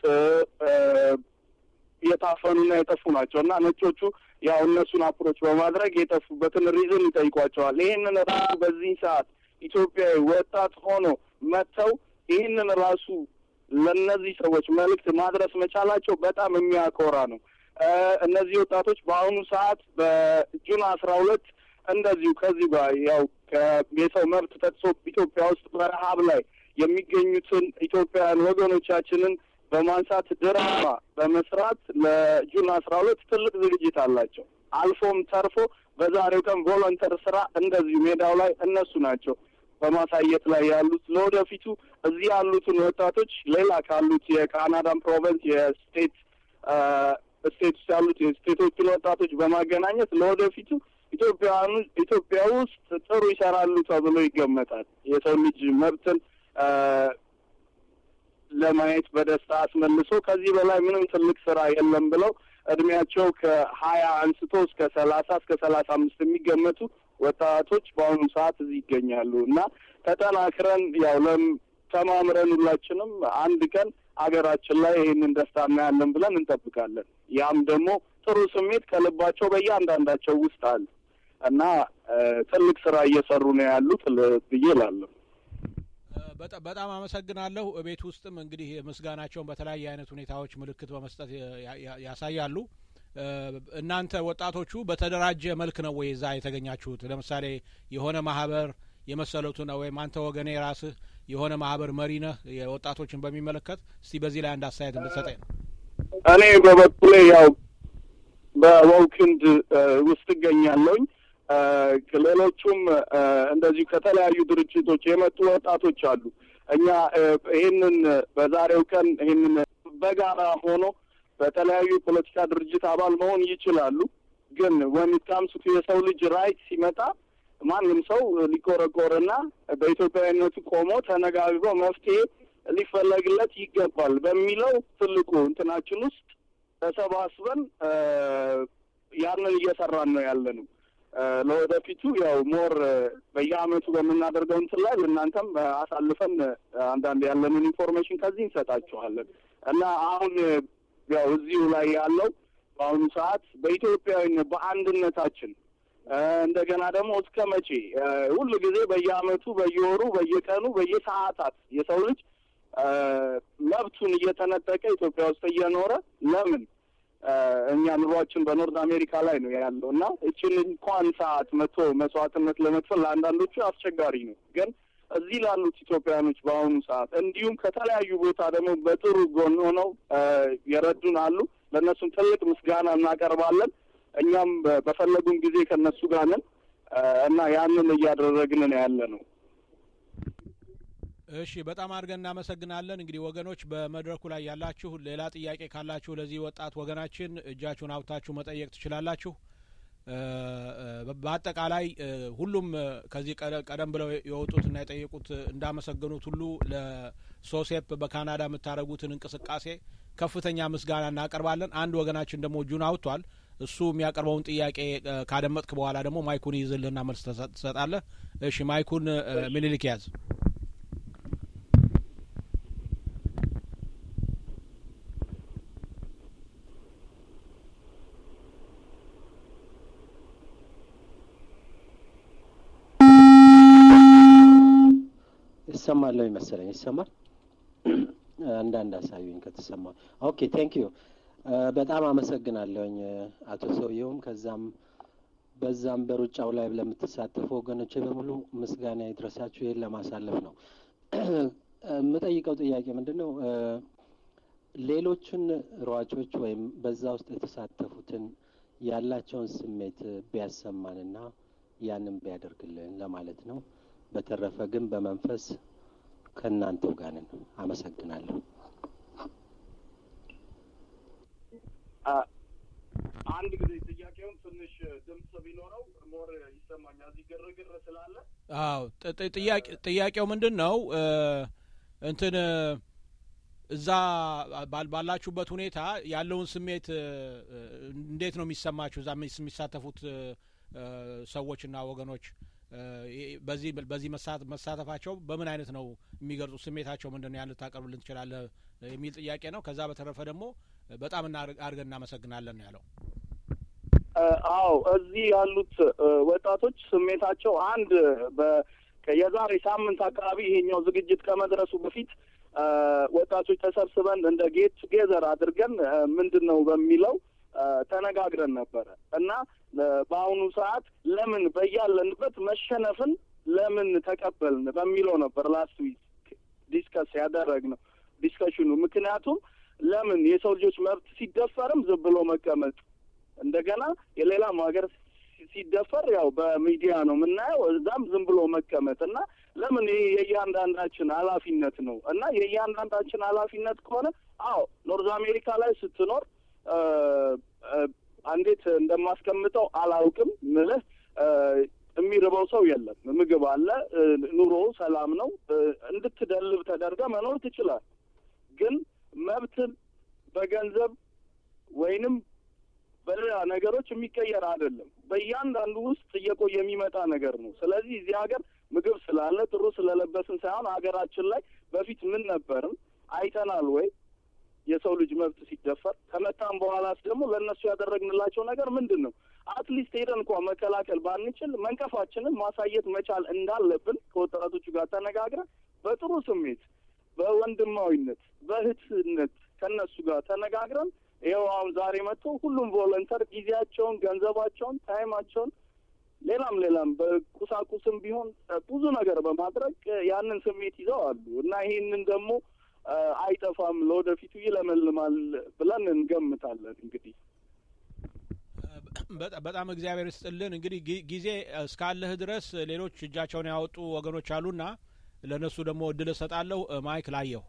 የታፈኑና የጠፉ ናቸው እና ነጮቹ ያው እነሱን አፕሮች በማድረግ የጠፉበትን ሪዝን ይጠይቋቸዋል። ይህንን ራሱ በዚህ ሰዓት ኢትዮጵያዊ ወጣት ሆኖ መጥተው ይህንን ራሱ ለነዚህ ሰዎች መልእክት ማድረስ መቻላቸው በጣም የሚያኮራ ነው። እነዚህ ወጣቶች በአሁኑ ሰዓት በጁን 12 እንደዚሁ ከዚህ ጋር ያው የሰው መብት ተጥሶ ኢትዮጵያ ውስጥ በረሃብ ላይ የሚገኙትን ኢትዮጵያውያን ወገኖቻችንን በማንሳት ድራማ በመስራት ለጁን 12 ትልቅ ዝግጅት አላቸው። አልፎም ተርፎ በዛሬው ቀን ቮለንተር ስራ እንደዚሁ ሜዳው ላይ እነሱ ናቸው በማሳየት ላይ ያሉት። ለወደፊቱ እዚህ ያሉትን ወጣቶች ሌላ ካሉት የካናዳን ፕሮቪንስ የስቴት ውስጥ ያሉት የስቴቶችን ወጣቶች በማገናኘት ለወደፊቱ ኢትዮጵያ ውስጥ ጥሩ ይሰራሉ ተብሎ ይገመታል። የሰው ልጅ መብትን ለማየት በደስታ አስመልሶ ከዚህ በላይ ምንም ትልቅ ስራ የለም ብለው እድሜያቸው ከ20 አንስቶ እስከ 30 እስከ 35 የሚገመቱ ወጣቶች በአሁኑ ሰዓት እዚህ ይገኛሉ እና ተጠናክረን ያው ተማምረን ሁላችንም አንድ ቀን አገራችን ላይ ይህንን ደስታ እናያለን ብለን እንጠብቃለን። ያም ደግሞ ጥሩ ስሜት ከልባቸው በእያንዳንዳቸው ውስጥ አለ እና ትልቅ ስራ እየሰሩ ነው ያሉት ብዬ እላለሁ። በጣም አመሰግናለሁ። ቤት ውስጥም እንግዲህ ምስጋናቸውን በተለያየ አይነት ሁኔታዎች ምልክት በመስጠት ያሳያሉ። እናንተ ወጣቶቹ በተደራጀ መልክ ነው ወይ እዛ የተገኛችሁት? ለምሳሌ የሆነ ማህበር የመሰሉት ነው ወይም አንተ ወገኔ ራስህ የሆነ ማህበር መሪ ነህ የወጣቶችን በሚመለከት? እስቲ በዚህ ላይ አንድ አስተያየት እንድትሰጠኝ ነው። እኔ በበኩሌ ያው በወልክንድ ውስጥ እገኛለሁኝ። ሌሎቹም እንደዚሁ ከተለያዩ ድርጅቶች የመጡ ወጣቶች አሉ። እኛ ይህንን በዛሬው ቀን ይህንን በጋራ ሆኖ በተለያዩ ፖለቲካ ድርጅት አባል መሆን ይችላሉ። ግን ወንታምሱ የሰው ልጅ ራይት ሲመጣ ማንም ሰው ሊቆረቆርና በኢትዮጵያዊነቱ ቆሞ ተነጋግሮ መፍትሄ ሊፈለግለት ይገባል በሚለው ትልቁ እንትናችን ውስጥ ተሰባስበን ያንን እየሰራን ነው ያለነው። ለወደፊቱ ያው ሞር በየአመቱ በምናደርገው እንትን ላይ እናንተም አሳልፈን አንዳንድ ያለንን ኢንፎርሜሽን ከዚህ እንሰጣችኋለን እና አሁን ያው እዚሁ ላይ ያለው በአሁኑ ሰዓት በኢትዮጵያዊነት በአንድነታችን እንደገና ደግሞ እስከ መቼ ሁሉ ጊዜ በየአመቱ በየወሩ በየቀኑ በየሰዓታት የሰው ልጅ መብቱን እየተነጠቀ ኢትዮጵያ ውስጥ እየኖረ ለምን እኛ ኑሯችን በኖርዝ አሜሪካ ላይ ነው ያለው እና እቺን እንኳን ሰዓት መቶ መስዋዕትነት ለመክፈል ለአንዳንዶቹ አስቸጋሪ ነው። ግን እዚህ ላሉት ኢትዮጵያኖች በአሁኑ ሰዓት እንዲሁም ከተለያዩ ቦታ ደግሞ በጥሩ ጎን ሆነው የረዱን አሉ። ለእነሱም ትልቅ ምስጋና እናቀርባለን። እኛም በፈለጉን ጊዜ ከነሱ ጋር ነን እና ያንን እያደረግን ነው ያለ ነው። እሺ በጣም አድርገን እናመሰግናለን። እንግዲህ ወገኖች በመድረኩ ላይ ያላችሁ ሌላ ጥያቄ ካላችሁ ለዚህ ወጣት ወገናችን እጃችሁን አውጥታችሁ መጠየቅ ትችላላችሁ። በአጠቃላይ ሁሉም ከዚህ ቀደም ብለው የወጡትና የጠየቁት እንዳመሰገኑት ሁሉ ለሶሴፕ በካናዳ የምታደርጉትን እንቅስቃሴ ከፍተኛ ምስጋና እናቀርባለን። አንድ ወገናችን ደግሞ እጁን አውጥቷል። እሱ የሚያቀርበውን ጥያቄ ካደመጥክ በኋላ ደግሞ ማይኩን ይዝልና መልስ ትሰጣለህ። እሺ ማይኩን ምኒልክ ያዝ። ይሰማል መሰለኝ። ይሰማል? አንዳንድ አሳዩኝ ከተሰማ። ኦኬ ቴንክ ዩ በጣም አመሰግናለሁኝ አቶ ሰውየውም ከዛም በዛም በሩጫው ላይ ለምትሳተፉ ወገኖቼ በሙሉ ምስጋና ይድረሳችሁ። ይሄን ለማሳለፍ ነው የምጠይቀው። ጥያቄ ምንድነው ሌሎችን ሯጮች ወይም በዛ ውስጥ የተሳተፉትን ያላቸውን ስሜት ቢያሰማንና ያንን ቢያደርግልን ለማለት ነው። በተረፈ ግን በመንፈስ ከናንተው ጋር ነን። አመሰግናለሁ። አንድ ጊዜ ጥያቄውን ትንሽ ድምጽ ቢኖረው ሞር ይሰማኛል። እዚህ ግርግር ስላለ። አዎ ጥያቄው ምንድነው እንትን እዛ ባላችሁበት ሁኔታ ያለውን ስሜት እንዴት ነው የሚሰማችሁ? እዛ የሚሳተፉት ሰዎችና ወገኖች በዚህ መሳተፋቸው በምን አይነት ነው የሚገልጹ? ስሜታቸው ምንድነው? ያን ልታቀርብልን ትችላለህ የሚል ጥያቄ ነው። ከዛ በተረፈ ደግሞ በጣም አድርገን እናመሰግናለን ነው ያለው። አዎ እዚህ ያሉት ወጣቶች ስሜታቸው አንድ የዛሬ ሳምንት አካባቢ ይሄኛው ዝግጅት ከመድረሱ በፊት ወጣቶች ተሰብስበን እንደ ጌት ቱጌዘር አድርገን ምንድነው በሚለው ተነጋግረን ነበረ እና በአሁኑ ሰዓት ለምን በያለንበት መሸነፍን ለምን ተቀበልን በሚለው ነበር ላስት ዊክ ዲስከስ ያደረግነው ዲስከሽኑ። ምክንያቱም ለምን የሰው ልጆች መብት ሲደፈርም ዝም ብሎ መቀመጥ፣ እንደገና የሌላም ሀገር ሲደፈር ያው በሚዲያ ነው የምናየው፣ እዛም ዝም ብሎ መቀመጥ እና ለምን ይሄ የእያንዳንዳችን ኃላፊነት ነው እና የእያንዳንዳችን ኃላፊነት ከሆነ አዎ ኖርዝ አሜሪካ ላይ ስትኖር እንዴት እንደማስቀምጠው አላውቅም። ምልህ የሚርበው ሰው የለም፣ ምግብ አለ፣ ኑሮ ሰላም ነው፣ እንድትደልብ ተደርገ መኖር ትችላል። ግን መብትን በገንዘብ ወይንም በሌላ ነገሮች የሚቀየር አይደለም። በእያንዳንዱ ውስጥ እየቆየ የሚመጣ ነገር ነው። ስለዚህ እዚህ ሀገር ምግብ ስላለ ጥሩ ስለለበስን ሳይሆን ሀገራችን ላይ በፊት ምን ነበርን አይተናል ወይ? የሰው ልጅ መብት ሲደፈር ከመጣን በኋላስ ደግሞ ለእነሱ ያደረግንላቸው ነገር ምንድን ነው? አትሊስት ሄደን እንኳን መከላከል ባንችል መንቀፋችንን ማሳየት መቻል እንዳለብን ከወጣቶቹ ጋር ተነጋግረን በጥሩ ስሜት፣ በወንድማዊነት፣ በእህትነት ከእነሱ ጋር ተነጋግረን ይኸው አሁን ዛሬ መጥቶ ሁሉም ቮለንተር ጊዜያቸውን፣ ገንዘባቸውን፣ ታይማቸውን ሌላም በቁሳቁስም ቢሆን ብዙ ነገር በማድረግ ያንን ስሜት ይዘው አሉ እና ይሄንን ደግሞ አይጠፋም፣ ለወደፊቱ ይለመልማል ብለን እንገምታለን። እንግዲህ በጣም እግዚአብሔር ይስጥልን። እንግዲህ ጊዜ እስካለህ ድረስ ሌሎች እጃቸውን ያወጡ ወገኖች አሉና ለነሱ ደግሞ እድል እሰጣለሁ። ማይክ ላየው።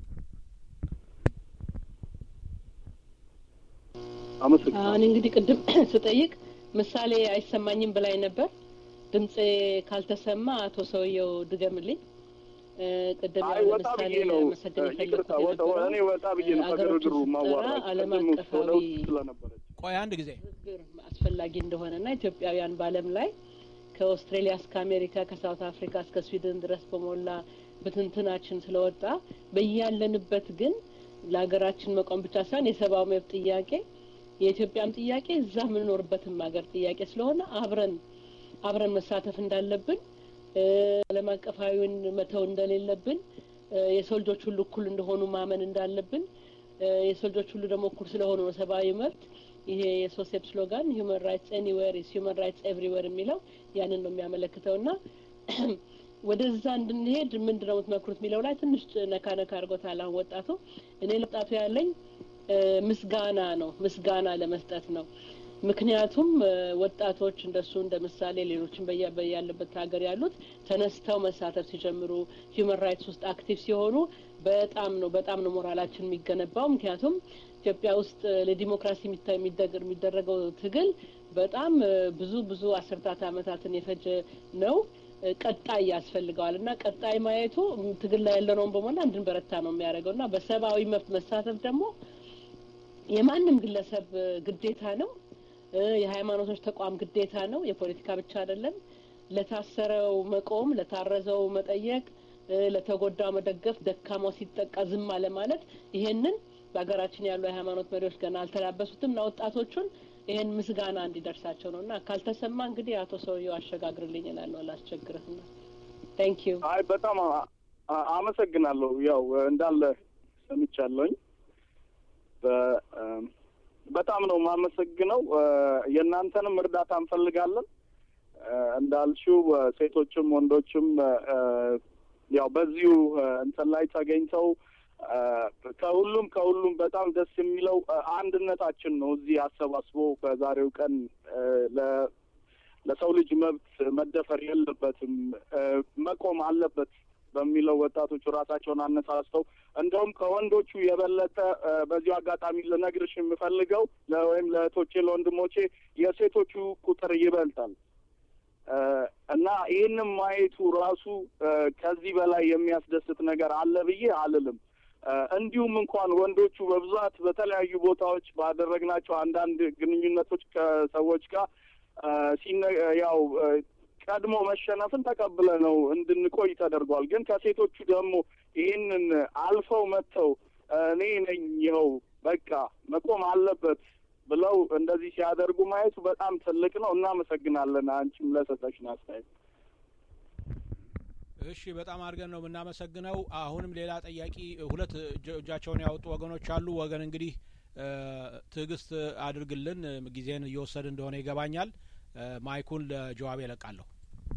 አሁን እንግዲህ ቅድም ስጠይቅ ምሳሌ አይሰማኝም ብላኝ ነበር። ድምጼ ካልተሰማ አቶ ሰውየው ድገምልኝ። ቅድም ለምሳሌ መሰገን ይፈልጋል እኔ ወጣ ብዬ ነው ከግርግሩ ማዋራት ዓለም አቀፋዊ ቆይ አንድ ጊዜ አስፈላጊ እንደሆነና ኢትዮጵያውያን በዓለም ላይ ከኦስትሬሊያ እስከ አሜሪካ ከሳውት አፍሪካ እስከ ስዊድን ድረስ በሞላ በትንትናችን ስለወጣ በያለንበት ግን ለሀገራችን መቆም ብቻ ሳይሆን የሰብአዊ መብት ጥያቄ የኢትዮጵያም ጥያቄ እዛ የምንኖርበትም ሀገር ጥያቄ ስለሆነ አብረን መሳተፍ እንዳለብን ዓለም አቀፋዊውን መተው እንደሌለብን የሰው ልጆች ሁሉ እኩል እንደሆኑ ማመን እንዳለብን የሰው ልጆች ሁሉ ደግሞ እኩል ስለሆኑ ነው ሰብአዊ መብት ይሄ የሶሴፕ ስሎጋን human rights anywhere is human rights everywhere የሚለው ያንን ነው የሚያመለክተውና ወደዛ እንድንሄድ ምንድነው የምትመክሩት የሚለው ላይ ትንሽ ነካ አድርጎታል። አሁን ወጣቱ እኔ ለወጣቱ ያለኝ ምስጋና ለመስጠት ነው። ምክንያቱም ወጣቶች እንደሱ እንደምሳሌ ሌሎችን በያለበት ሀገር ያሉት ተነስተው መሳተፍ ሲጀምሩ ሂውማን ራይትስ ውስጥ አክቲቭ ሲሆኑ በጣም ነው ሞራላችን የሚገነባው። ምክንያቱም ኢትዮጵያ ውስጥ ለዲሞክራሲ የሚደረገው ትግል በጣም ብዙ አስርታት አመታትን የፈጀ ነው። ቀጣይ ያስፈልጋልና ቀጣይ ማየቱ ትግል ላይ ያለነውን በመሆን እንድንበረታ ነው የሚያደርገውና በሰብአዊ መብት መሳተፍ ደግሞ የማንም ግለሰብ ግዴታ ነው። የሃይማኖቶች ተቋም ግዴታ ነው። የፖለቲካ ብቻ አይደለም። ለታሰረው መቆም፣ ለታረዘው መጠየቅ፣ ለተጎዳው መደገፍ፣ ደካማው ሲጠቃ ዝም አለ ማለት ይሄንን በአገራችን ያሉ የሃይማኖት መሪዎች ገና አልተላበሱትምና ወጣቶቹን ይሄን ምስጋና እንዲደርሳቸው ነውና ካልተሰማ እንግዲህ አቶ ሰውየው አሸጋግርልኝ እላለሁ። አላስቸግርህና ታንክ ዩ። አይ በጣም አመሰግናለሁ። ያው እንዳለ ሰምቻለሁኝ። በጣም ነው ማመሰግነው። የእናንተንም እርዳታ እንፈልጋለን። እንዳልሽው ሴቶችም ወንዶችም ያው በዚሁ እንትን ላይ ተገኝተው ከሁሉም በጣም ደስ የሚለው አንድነታችን ነው። እዚህ አሰባስቦ በዛሬው ቀን ለሰው ልጅ መብት መደፈር የለበትም መቆም አለበት በሚለው ወጣቶቹ ራሳቸውን አነሳስተው እንደውም ከወንዶቹ የበለጠ በዚሁ አጋጣሚ ልነግርሽ የምፈልገው ወይም ለእህቶቼ ለወንድሞቼ የሴቶቹ ቁጥር ይበልጣል እና ይህንም ማየቱ ራሱ ከዚህ በላይ የሚያስደስት ነገር አለ ብዬ አልልም። እንዲሁም እንኳን ወንዶቹ በብዛት በተለያዩ ቦታዎች ባደረግናቸው አንዳንድ ግንኙነቶች ከሰዎች ጋር ያው ቀድሞ መሸነፍን ተቀብለ ነው እንድንቆይ ተደርጓል። ግን ከሴቶቹ ደግሞ ይህንን አልፈው መጥተው እኔ ነኝ ይኸው በቃ መቆም አለበት ብለው እንደዚህ ሲያደርጉ ማየቱ በጣም ትልቅ ነው። እናመሰግናለን አንቺም ለሰጠሽን አስተያየት። እሺ በጣም አድርገን ነው የምናመሰግነው። አሁንም ሌላ ጠያቂ ሁለት እጃቸውን ያወጡ ወገኖች አሉ። ወገን እንግዲህ ትዕግስት አድርግልን፣ ጊዜን እየወሰድ እንደሆነ ይገባኛል። ማይኩን ለጀዋብ እለቃለሁ።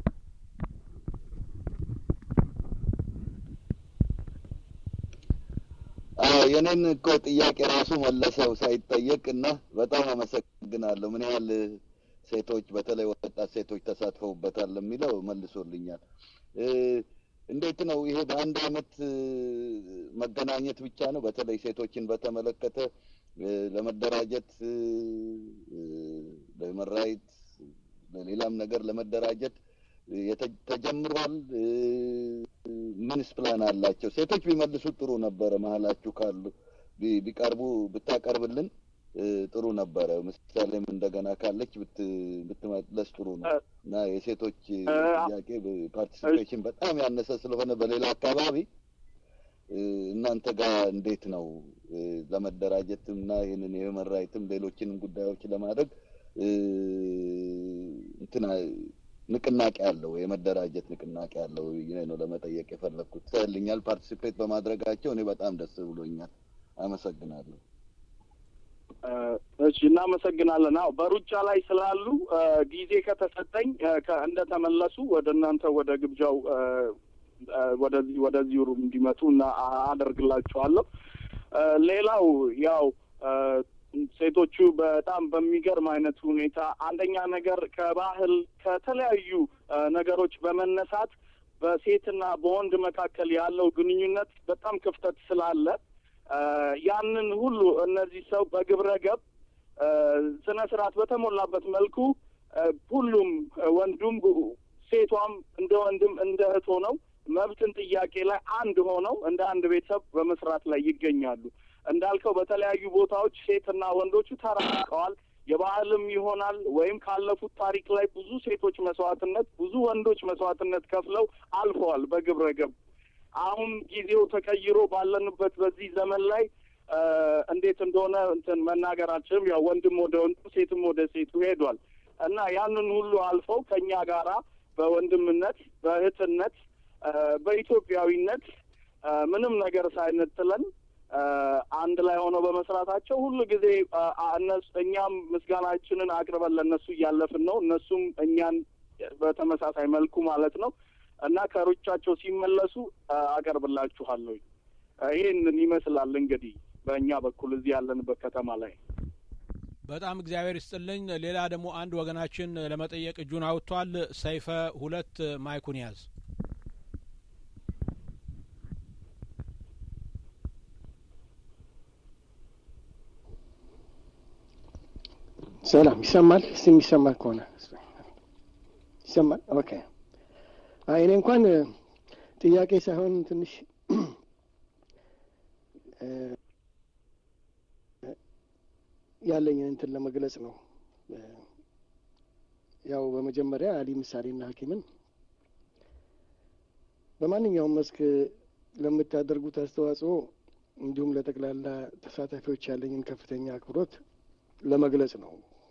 የኔን እኮ ጥያቄ ራሱ መለሰው ሳይጠየቅ እና በጣም አመሰግናለሁ። ምን ያህል ሴቶች በተለይ ወጣት ሴቶች ተሳትፈውበታል የሚለው መልሶልኛል። እንዴት ነው ይሄ በአንድ አመት መገናኘት ብቻ ነው? በተለይ ሴቶችን በተመለከተ ለመደራጀት ለሁማን ራይት ለሌላም ነገር ለመደራጀት ተጀምሯል? ምንስ ፕላን አላቸው? ሴቶች ቢመልሱ ጥሩ ነበረ። መሀላችሁ ካሉ ቢቀርቡ ብታቀርብልን ጥሩ ነበረ። ምሳሌም እንደገና ካለች ብትመለስ ጥሩ ነው እና የሴቶች ጥያቄ ፓርቲሲፔሽን በጣም ያነሰ ስለሆነ በሌላ አካባቢ እናንተ ጋር እንዴት ነው ለመደራጀትም እና ይህንን የሁማን ራይትም ሌሎችንም ጉዳዮች ለማድረግ እንትና ንቅናቄ አለው የመደራጀት ንቅናቄ አለው ይሄ ነው ለመጠየቅ የፈለኩት። ሰልኛል ፓርቲሲፔት በማድረጋቸው እኔ በጣም ደስ ብሎኛል። አመሰግናለሁ። እሺ እናመሰግናለን። አዎ በሩጫ ላይ ስላሉ ጊዜ ከተሰጠኝ እንደተመለሱ ወደ እናንተ ወደ ግብዣው ወደዚህ ሩም እንዲመጡ እና አደርግላችኋለሁ። ሌላው ያው ሴቶቹ በጣም በሚገርም አይነት ሁኔታ አንደኛ ነገር ከባህል ከተለያዩ ነገሮች በመነሳት በሴትና በወንድ መካከል ያለው ግንኙነት በጣም ክፍተት ስላለ ያንን ሁሉ እነዚህ ሰው በግብረ ገብ ስነ ስርዓት በተሞላበት መልኩ ሁሉም ወንዱም ሴቷም እንደ ወንድም እንደ እህት ሆነው መብትን ጥያቄ ላይ አንድ ሆነው እንደ አንድ ቤተሰብ በመስራት ላይ ይገኛሉ። እንዳልከው በተለያዩ ቦታዎች ሴትና ወንዶቹ ተራርቀዋል። የባህልም ይሆናል ወይም ካለፉት ታሪክ ላይ ብዙ ሴቶች መስዋዕትነት፣ ብዙ ወንዶች መስዋዕትነት ከፍለው አልፈዋል በግብረ ገብ። አሁን ጊዜው ተቀይሮ ባለንበት በዚህ ዘመን ላይ እንዴት እንደሆነ እንትን መናገር አልችልም። ያው ወንድም ወደ ወንዱ ሴትም ወደ ሴቱ ሄዷል እና ያንን ሁሉ አልፈው ከኛ ጋራ በወንድምነት በእህትነት በኢትዮጵያዊነት ምንም ነገር ሳይነጥለን አንድ ላይ ሆነው በመስራታቸው ሁሉ ጊዜ እኛም ምስጋናችንን አቅርበን ለነሱ እያለፍን ነው፣ እነሱም እኛን በተመሳሳይ መልኩ ማለት ነው እና ከሩጫቸው ሲመለሱ አቀርብላችኋለሁ። ይሄንን ይመስላል እንግዲህ በእኛ በኩል እዚህ ያለንበት ከተማ ላይ። በጣም እግዚአብሔር ይስጥልኝ። ሌላ ደግሞ አንድ ወገናችን ለመጠየቅ እጁን አውጥቷል። ሰይፈ ሁለት ማይኩን ያዝ። ሰላም ይሰማል? እስቲ የሚሰማ ከሆነ ይሰማል? ኦኬ። እኔ እንኳን ጥያቄ ሳይሆን ትንሽ ያለኝን እንትን ለመግለጽ ነው። ያው በመጀመሪያ አሊ ምሳሌና ሐኪምን በማንኛውም መስክ ለምታደርጉት አስተዋጽኦ እንዲሁም ለጠቅላላ ተሳታፊዎች ያለኝን ከፍተኛ አክብሮት ለመግለጽ ነው።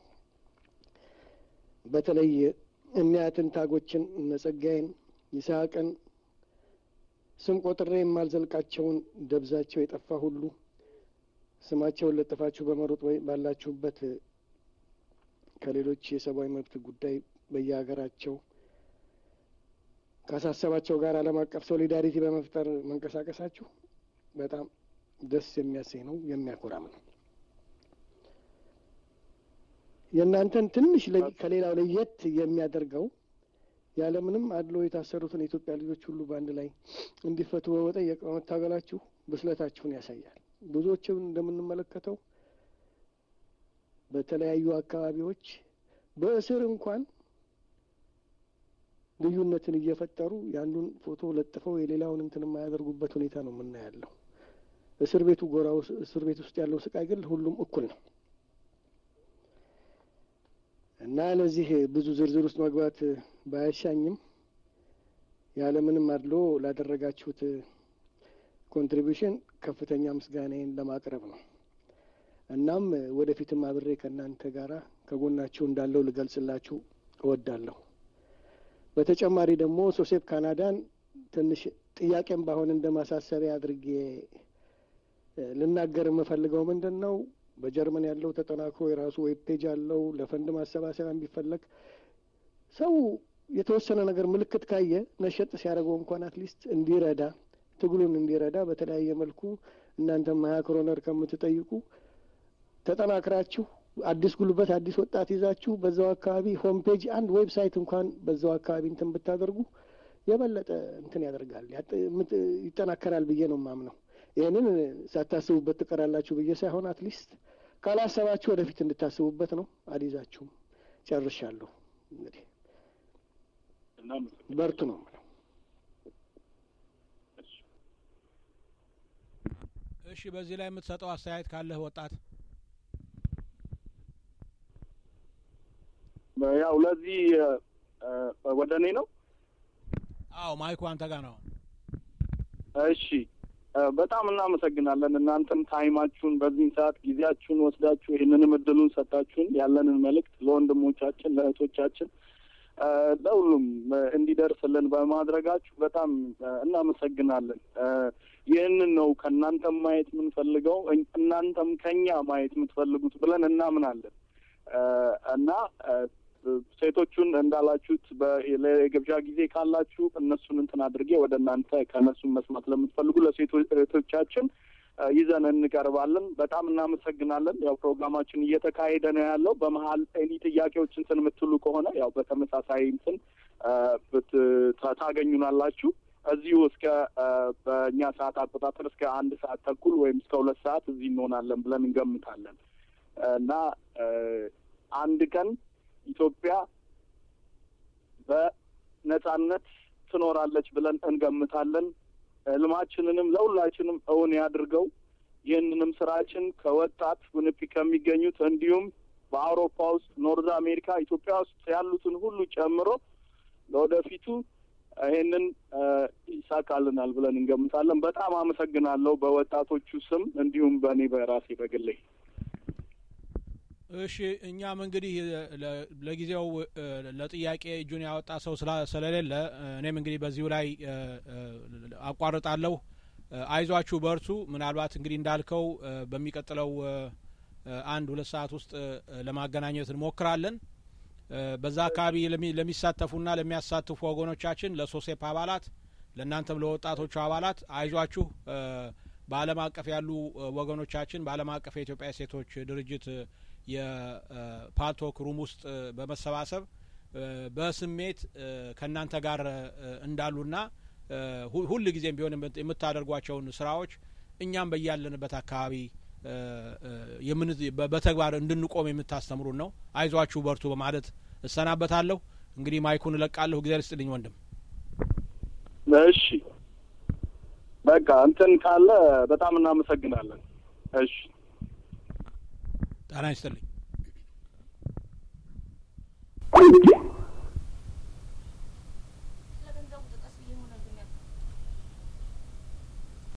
በተለይ እኒያ ትንታጎችን እነ ጸጋዬን፣ ይስሐቅን ስም ቆጥሬ የማልዘልቃቸውን ደብዛቸው የጠፋ ሁሉ ስማቸውን ለጥፋችሁ በመሮጥ ወይ ባላችሁበት ከሌሎች የሰብአዊ መብት ጉዳይ በየሀገራቸው ካሳሰባቸው ጋር ዓለም አቀፍ ሶሊዳሪቲ በመፍጠር መንቀሳቀሳችሁ በጣም ደስ የሚያሰኝ ነው፣ የሚያኮራም ነው። የእናንተን ትንሽ ከሌላው ለየት የሚያደርገው ያለምንም አድሎ የታሰሩትን የኢትዮጵያ ልጆች ሁሉ በአንድ ላይ እንዲፈቱ በመጠየቅ በመታገላችሁ ብስለታችሁን ያሳያል። ብዙዎችን እንደምንመለከተው በተለያዩ አካባቢዎች በእስር እንኳን ልዩነትን እየፈጠሩ ያንዱን ፎቶ ለጥፈው የሌላውን እንትን የማያደርጉበት ሁኔታ ነው የምናያለው። እስር ቤት ውስጥ ያለው ስቃይ ግን ሁሉም እኩል ነው እና ለዚህ ብዙ ዝርዝር ውስጥ መግባት ባያሻኝም ያለምንም አድሎ ላደረጋችሁት ኮንትሪቢዩሽን ከፍተኛ ምስጋናዬን ለማቅረብ ነው። እናም ወደፊትም አብሬ ከእናንተ ጋራ ከጎናችሁ እንዳለው ልገልጽላችሁ እወዳለሁ። በተጨማሪ ደግሞ ሶሴፕ ካናዳን ትንሽ ጥያቄም ባይሆን እንደ ማሳሰቢያ አድርጌ ልናገር የምፈልገው ምንድን ነው፣ በጀርመን ያለው ተጠናክሮ የራሱ ዌብ ፔጅ አለው። ለፈንድ ማሰባሰቢያ ቢፈለግ ሰው የተወሰነ ነገር ምልክት ካየ ነሸጥ ሲያደርገው እንኳን አትሊስት እንዲረዳ ትግሉን እንዲረዳ በተለያየ መልኩ እናንተም 20 ክሮነር ከምትጠይቁ ተጠናክራችሁ አዲስ ጉልበት አዲስ ወጣት ይዛችሁ በዛው አካባቢ ሆም ፔጅ አንድ ዌብሳይት እንኳን በዛው አካባቢ እንትን ብታደርጉ የበለጠ እንትን ያደርጋል፣ ይጠናከራል ብዬ ነው የማምነው። ይህንን ሳታስቡበት ትቀራላችሁ ብዬ ሳይሆን አትሊስት ካላሰባችሁ ወደፊት እንድታስቡበት ነው። አልይዛችሁም፣ ጨርሻለሁ። እንግዲህ በርቱ ነው። እሺ፣ በዚህ ላይ የምትሰጠው አስተያየት ካለህ ወጣት? ያው ለዚህ ወደ እኔ ነው። አዎ፣ ማይኩ አንተ ጋር ነው። እሺ፣ በጣም እናመሰግናለን። እናንተም ታይማችሁን በዚህ ሰዓት ጊዜያችሁን ወስዳችሁ ይህንንም እድሉን ሰጣችሁን ያለንን መልእክት ለወንድሞቻችን ለእህቶቻችን ለሁሉም እንዲደርስልን በማድረጋችሁ በጣም እናመሰግናለን። ይህንን ነው ከእናንተም ማየት የምንፈልገው፣ እናንተም ከኛ ማየት የምትፈልጉት ብለን እናምናለን እና ሴቶቹን እንዳላችሁት ለግብዣ ጊዜ ካላችሁ እነሱን እንትን አድርጌ ወደ እናንተ ከእነሱን መስማት ለምትፈልጉ ለሴቶች እህቶቻችን ይዘን እንቀርባለን። በጣም እናመሰግናለን። ያው ፕሮግራማችን እየተካሄደ ነው ያለው። በመሀል ኤኒ ጥያቄዎች እንትን የምትሉ ከሆነ ያው በተመሳሳይ እንትን ታገኙናላችሁ። እዚሁ እስከ በእኛ ሰዓት አቆጣጠር እስከ 1 ሰዓት ተኩል ወይም እስከ 2 ሰዓት እዚህ እንሆናለን ብለን እንገምታለን እና አንድ ቀን ኢትዮጵያ በነጻነት ትኖራለች ብለን እንገምታለን። ህልማችንንም ለሁላችንም እውን ያድርገው። ይህንንም ስራችን ከወጣት ዊኒፔግ ከሚገኙት እንዲሁም በአውሮፓ ውስጥ ኖርዝ አሜሪካ፣ ኢትዮጵያ ውስጥ ያሉትን ሁሉ ጨምሮ ለወደፊቱ ይህንን ይሳካልናል ብለን እንገምታለን። በጣም አመሰግናለሁ በወጣቶቹ ስም እንዲሁም በእኔ በራሴ በግሌ። እሺ፣ እኛም እንግዲህ ለጊዜው ለጥያቄ እጁን ያወጣ ሰው ስለሌለ እኔም እንግዲህ በዚሁ ላይ አቋርጣለሁ። አይዟችሁ፣ በርቱ። ምናልባት እንግዲህ እንዳልከው በሚቀጥለው 1-2 ሰዓት ውስጥ ለማገናኘት እንሞክራለን። በዛ አካባቢ ለሚሳተፉና ለሚያሳትፉ ወገኖቻችን፣ ለሶሴፕ አባላት፣ ለእናንተም ለወጣቶቹ አባላት አይዟችሁ። በዓለም አቀፍ ያሉ ወገኖቻችን በዓለም አቀፍ የኢትዮጵያ ሴቶች ድርጅት የፓልቶክ ሩም ውስጥ በመሰባሰብ በስሜት ከእናንተ ጋር እንዳሉና ሁል ጊዜም ቢሆን የምታደርጓቸውን ስራዎች እኛም በያለንበት አካባቢ በተግባር እንድንቆም የምታስተምሩን ነው። አይዟችሁ በርቱ በማለት እሰናበታለሁ። እንግዲህ ማይኩን እለቃለሁ። እግዚአብሔር ይስጥልኝ ወንድም። እሺ በቃ እንትን ካለ በጣም እናመሰግናለን። እሺ ጤና ይስጥልኝ።